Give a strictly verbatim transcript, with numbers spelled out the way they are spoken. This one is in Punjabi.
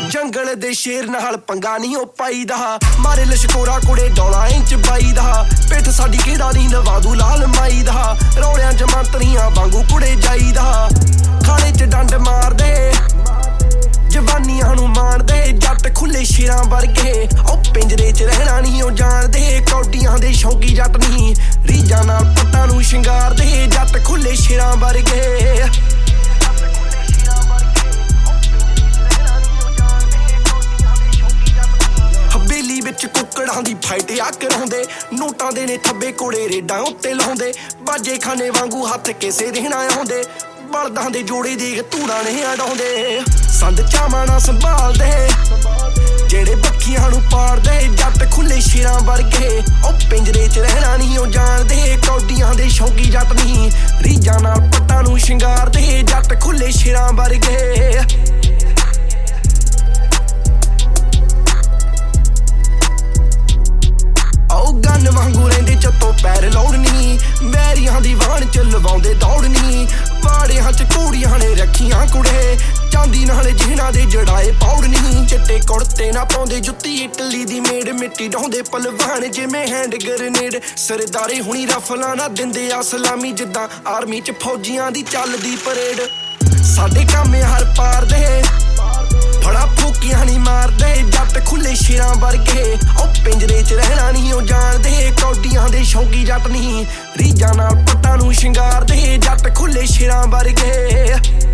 ਜੰਗਲ ਦੇ ਸ਼ੇਰ ਨਾਲ ਪੰਗਾ ਨਹੀਂ ਉਹ ਪਾਈਦਾ, ਮਾਰੇ ਲਸ਼ਕੋਰਾ ਕੁੜੇ ਡੋਲਾ ਇੰਚ ਬਾਈ ਦਾ। ਪਿੱਠ ਸਾਡੀ ਕਿਹੜਾ ਨਹੀਂ ਨਵਾਦੂ ਲਾਲ ਮਾਈ ਦਾ, ਰੌਲਿਆਂ ਚ ਮੰਤਰੀਆਂ ਵਾਂਗੂ ਕੁੜੇ ਜਾਈਦਾ। ਖਾਣੇ ਚ ਡੰਡ ਮਾਰਦੇ ਜਵਾਨੀਆਂ ਨੂੰ ਮਾਣਦੇ, ਜੱਟ ਖੁੱਲੇ ਸ਼ੇਰਾਂ ਵਰਗੇ ਉਹ ਪਿੰਜਰੇ ਚ ਰਹਿਣਾ ਨਹੀਂ ਉਹ ਜਾਣਦੇ। ਕੌਡੀਆਂ ਦੇ ਸ਼ੌਂਕੀ ਜੱਟ ਨਹੀਂ ਰੀਜਾਂ ਨਾਲ ਪੱਟਾਂ ਨੂੰ ਸ਼ਿੰਗਾਰਦੇ, ਜੱਟ ਖੁੱਲੇ ਸ਼ੇਰਾਂ ਵਰਗੇ। ਹਵੇਲੀ ਵਿੱਚ ਕੁੱਕੜਾਂ ਦੀ ਫਾਈਟ ਆ ਕਰਾਉਂਦੇ, ਨੋਟਾਂ ਦੇ ਨੇ ਥੱਬੇ ਕੋੜੇ ਰੇਡਾਂ ਉੱਤੇ ਲਾਉਂਦੇ। ਬਾਜੇ ਖਾਨੇ ਵਾਂਗੂ ਹੱਥ ਕਿਸੇ ਦੇ ਨਾ ਆਉਂਦੇ, ਬਲਦਾਂ ਦੇ ਜੋੜੇ ਦੇਖ ਧੂੜਾਂ ਨੇ ਅਡਾਉਂਦੇ। ਸੰਦ ਚਾਵਾਂ ਨਾ ਸੰਭਾਲਦੇ ਜਿਹੜੇ ਬੱਖੀਆਂ ਨੂੰ ਪਾੜਦੇ, ਜੱਟ ਖੁੱਲੇ ਸ਼ੇਰਾਂ ਵਰਗੇ ਉਹ ਪਿੰਜਰੇ ਚ ਰਹਿਣਾ ਨਹੀਂ ਉਹ ਜਾਣਦੇ। ਕੌਡੀਆਂ ਦੇ ਸ਼ੌਂਕੀ ਜੱਟ ਨਹੀਂ ਰੀਜਾਂ ਨਾਲ ਪੱਟਾਂ ਨੂੰ ਸ਼ਿੰਗਾਰਦੇ, ਜੱਟ ਖੁੱਲੇ ਸ਼ੇਰਾਂ ਵਰਗੇ। ਗੰਨ ਵਾਂਗੂ ਰਹਿੰਦੇ ਚੱਤੋਂ ਪੈਰ ਲੋੜ ਨਹੀਂ, ਵੈਰੀਆਂ ਦੀ ਵਾਹਣ ਚ ਲਵਾਉਂਦੇ ਦੌੜ ਨਹੀਂ। ਵਾੜਿਆਂ ਚ ਘੋੜੀਆਂ ਨੇ ਰੱਖੀਆਂ ਕੁੜੇ, ਚਾਂਦੀ ਨਾਲ ਜਿਹਨਾਂ ਦੇ ਜੜਾਏ ਪੌੜ ਨਹੀਂ। ਚਿੱਟੇ ਕੁੜਤੇ ਨਾ ਪਾਉਂਦੇ, ਜੁੱਤੀ ਇਟਲੀ ਦੀ ਮੇੜ, ਮਿੱਟੀ ਡਾਉਂਦੇ ਪਲਵਾਨ ਜਿਵੇਂ ਹੈਂਡ ਗ੍ਰੇਨੇਡ। ਸਰਦਾਰੇ ਹੁਣੀ ਰਫਲਾਂ ਨਾ ਦਿੰਦੇ ਆ ਸਲਾਮੀ, ਜਿੱਦਾਂ ਆਰਮੀ ਚ ਫੌਜੀਆਂ ਦੀ ਚੱਲਦੀ ਪਰੇਡ। ਸਾਡੇ ਕੰਮ ਹਰ ਪਾਰ ਦੇ ਫੜਾ ਫੂਕੀਆਂ ਨਹੀਂ ਮਾਰਦੇ, ਜੱਟ ਖੁੱਲੇ ਸ਼ੇਰਾਂ ਵਰਗੇ ਉਹ ਪਿੰਜਰੇ ਚ ਰਹਿਣਾ ਨਹੀਂ ਉਹ ਜਾਣਦੇ। ਕੌਡੀਆਂ ਦੇ ਸ਼ੌਂਕੀ ਜੱਟ ਨਹੀਂ ਰੀਜਾਂ ਨਾਲ ਪੱਟਾਂ ਨੂੰ ਸ਼ਿੰਗਾਰਦੇ, ਜੱਟ ਖੁੱਲੇ ਸ਼ੇਰਾਂ ਵਰਗੇ।